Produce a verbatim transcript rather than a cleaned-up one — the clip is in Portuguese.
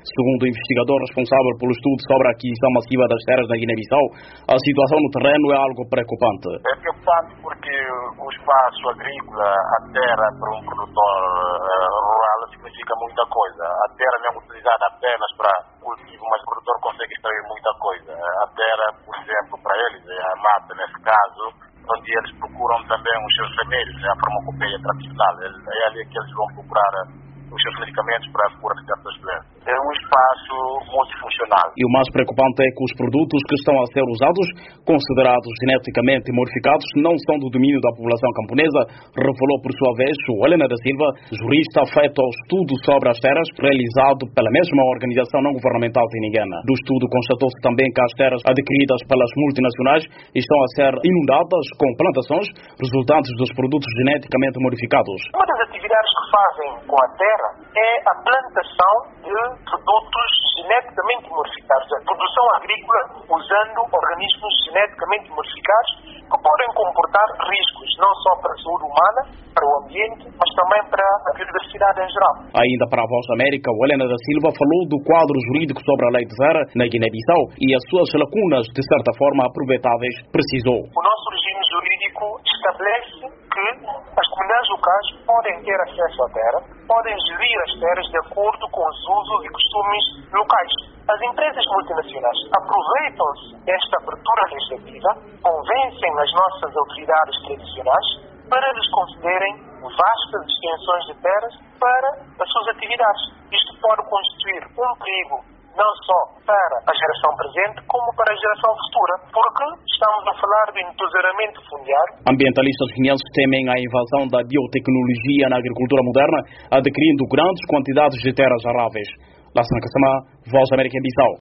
Segundo o investigador responsável pelo estudo sobre a aquisição massiva das terras na Guiné-Bissau, a situação no terreno é algo preocupante. É preocupante porque o espaço agrícola, a terra para um produtor uh, rural significa muita coisa. A terra não é utilizada apenas para cultivo, mas o produtor consegue extrair muita coisa. A terra, por exemplo, para eles, é a mata nesse caso, onde eles procuram também os seus remédios, é a farmacopeia tradicional. É ali que eles vão procurar os seus medicamentos para a cura de certas doenças. É um espaço multifuncional. E o mais preocupante é que os produtos que estão a ser usados, considerados geneticamente modificados, não são do domínio da população camponesa, revelou por sua vez o Helena da Silva, jurista afeto ao estudo sobre as terras, realizado pela mesma organização não governamental tiniguena. Do estudo constatou-se também que as terras adquiridas pelas multinacionais estão a ser inundadas com plantações resultantes dos produtos geneticamente modificados. Uma das atividades que fazem com a terra é a plantação de produtos geneticamente modificados, a produção agrícola usando organismos geneticamente modificados que podem comportar riscos, não só para a saúde humana, para o ambiente, mas também para a biodiversidade em geral. Ainda para a Voz da América, o Helena da Silva falou do quadro jurídico sobre a lei de terra na Guiné-Bissau e as suas lacunas, de certa forma aproveitáveis, precisou. O nosso regime jurídico estabelece que as comunidades locais podem ter acesso à terra, podem gerir as terras de acordo com os usos e costumes locais. As empresas multinacionais aproveitam-se desta abertura legislativa, convencem as nossas autoridades tradicionais para lhes concederem vastas extensões de terras para as suas atividades. Isto pode constituir um perigo não só para a geração presente, como para a geração futura, porque estamos a falar de entosaramento fundiário. Ambientalistas guineenses temem a invasão da biotecnologia na agricultura moderna, adquirindo grandes quantidades de terras aráveis. Lassana Kassama, Voz da América em Bissau.